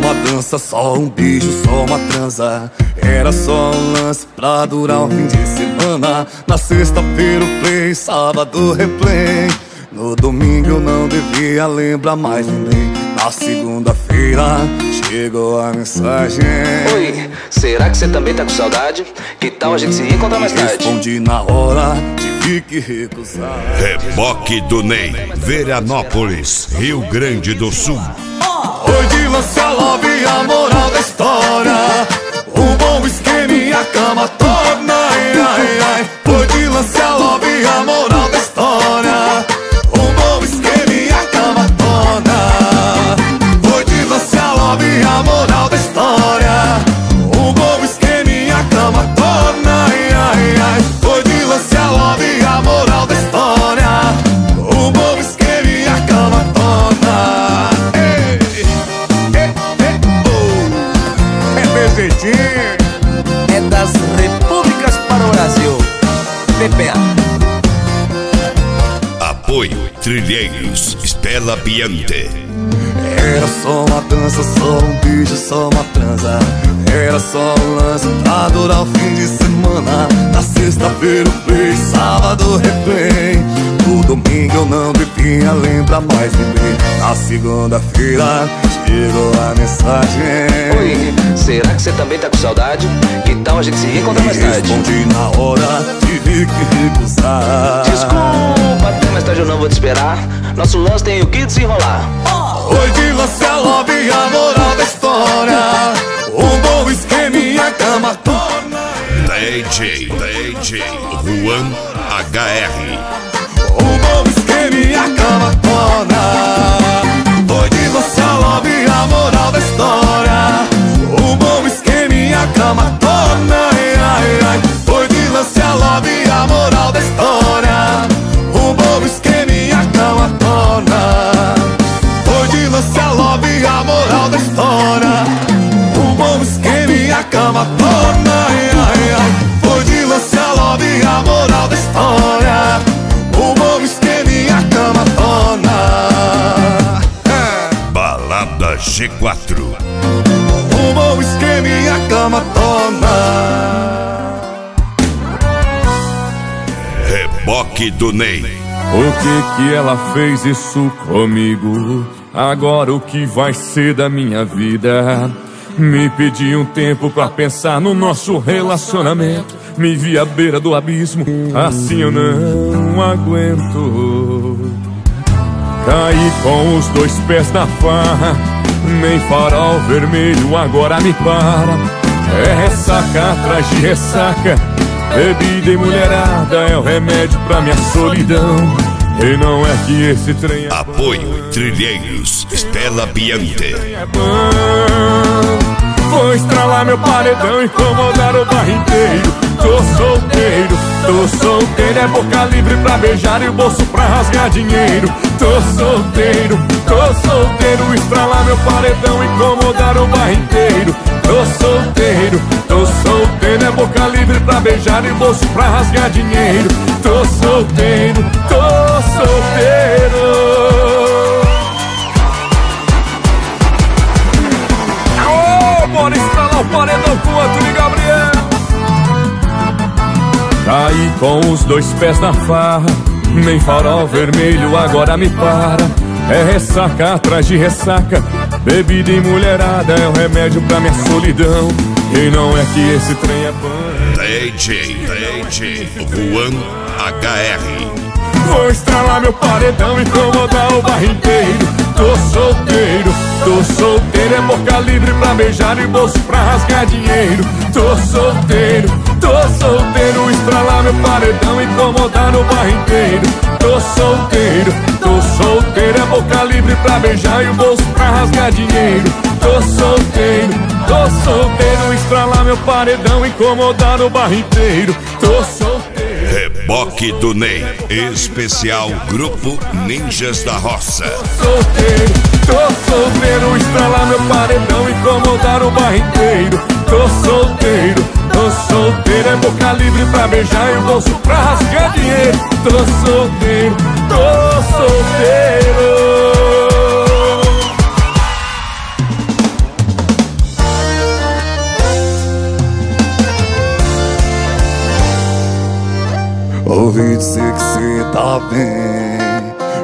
uma dança, só um beijo, só uma transa. Era só um lance pra durar um fim de semana. Na sexta-feira o play, sábado replay. No domingo eu não devia lembrar mais ninguém. Na segunda-feira chegou a mensagem: oi, será que você também tá com saudade? Que tal a gente se encontrar mais tarde? Respondi na hora, tive que recusar. Reboque do Ney, Veranópolis, Rio Grande do Sul. Oi, de lance a love e a moral da história. Um bom esquema e a cama torna. Ai, ai, ai. Oi, de lance a love e a moral da história. Um bom esquema e a cama torna. Oi, de lance a love e a moral da história. Um bom esquema e a cama torna. Ai, ai, ai. Oi, de lance a love e a moral da história. Um bom esquema e a cama torna. É das repúblicas para o Brasil. PPA. Apoio Trilheiros, Stella Piante. Era só uma dança, só um beijo, só uma transa. Era só um lance pra durar o fim de semana. Na sexta-feira o play, sábado replay. No domingo eu não devia lembrar mais ninguém. Na segunda-feira chegou a mensagem: oi, será que você também tá com saudade? Que tal a gente se encontrar mais tarde? Respondi na hora, tive que recusar. Desculpa, até mais tarde eu não vou te esperar. Nosso lance tem o que desenrolar. Oi, de lance a love e a moral da história. Um bom esquema e a cama torna. DJ Juan HR. Um bom esquema e a cama torna. Oi, de lance a love e a moral da história. Um bom esquema e a cama torna. Ai, ai, ai. Oi, de lance a love e a moral da história. Um bom esquema e a cama torna. Oi, de lance a love e a moral da história. Um bom esquema e a cama torna. Ai, ai, ai. Oi, de lance a love e a moral da história. Um bom esquema e a cama torna. Balada G4. Um bom esquema e a cama torna. Reboque do Ney. O que ela fez isso comigo? Agora o que vai ser da minha vida? Me pedi um tempo pra pensar no nosso relacionamento. Me vi à beira do abismo, assim eu não aguento. Caí com os dois pés na farra, nem farol vermelho agora me para. É ressaca atrás de ressaca, bebida e mulherada é o remédio pra minha solidão. E não é que esse trem é Apoio Trilheiros, Stella Piante. Vou estralar meu paredão, incomodar o bairro inteiro. Tô solteiro, é boca livre pra beijar e o bolso pra rasgar dinheiro. Tô solteiro, estralar meu paredão, incomodar o bairro inteiro. Tô solteiro, é boca livre pra beijar e o bolso pra rasgar dinheiro. Tô solteiro. Bora estralar o paredão com o Antônio Gabriel. Caí com os dois pés na farra, nem farol vermelho agora me para. É ressaca atrás de ressaca, bebida e mulherada é o remédio pra minha solidão. E não é que esse trem é bom. DJ Juan HR. Vou estralar meu paredão, incomodar o bairro inteiro. Tô solteiro, é boca livre pra beijar e bolso pra rasgar dinheiro. Tô solteiro, estralar meu paredão, incomodar o bairro inteiro. Tô solteiro, é boca livre pra beijar e o bolso pra rasgar dinheiro. Tô solteiro, estralar meu paredão, incomodar o bairro inteiro. Tô solteiro. Reboque do Ney, especial Grupo Ninjas da Roça. Tô solteiro, estralar meu paredão, incomodar o bairro inteiro. Tô solteiro, é boca livre pra beijar e o bolso pra rasgar dinheiro. Tô solteiro.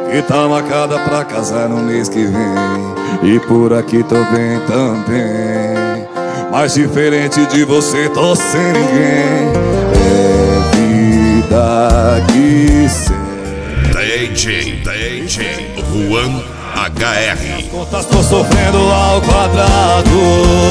que tá marcada pra casar no mês que vem. E por aqui tô bem também, mas diferente de você tô sem ninguém. É vida que segue. DJ Juan HR. Contas tô sofrendo ao quadrado.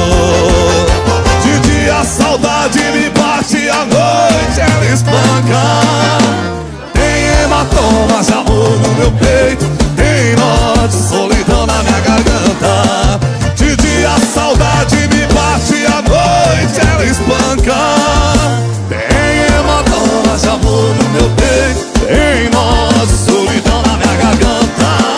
De dia a saudade me bate, à noite ela espanca. Tem hematomas de amor no meu peito, tem nó de solidão na minha garganta. De dia a saudade me bate, à noite ela espanca. Tem hematomas de amor no meu peito, tem nó de solidão na minha garganta.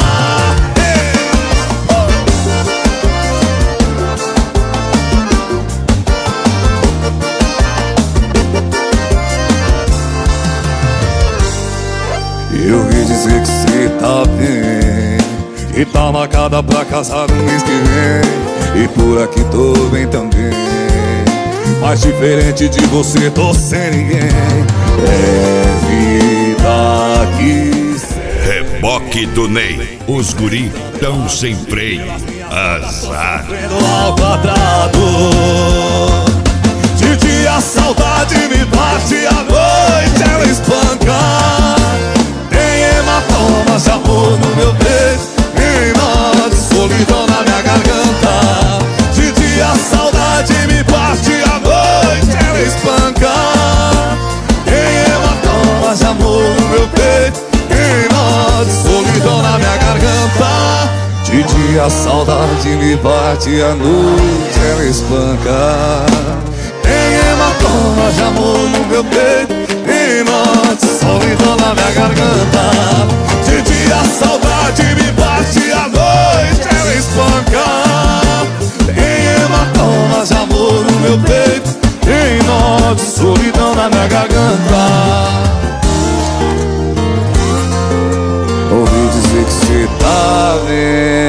Eu ouvi dizer que cê tá bem, que tá marcada pra casar no mês que vem. E por aqui tô bem também, mas diferente de você tô sem ninguém. É vida que segue. Reboque do Ney, os guri tão sem freio. Azar. Ao quadrado. De dia a saudade me bate, à noite ela espanca. Hematomas de amor no meu peito, tem nó de solidão na minha garganta. De dia a saudade me bate, à noite ela espanca. Tem hematomas de amor no meu peito, tem nó de solidão na minha garganta. De dia a saudade me bate, à noite ela espanca. Tem hematomas de amor no meu peito, tem nó de solidão na minha garganta. De dia a saudade me bate, à noite ela espanca. Tem hematomas de amor no meu peito, tem nó de solidão na minha garganta. Ouvi dizer que cê tá bem,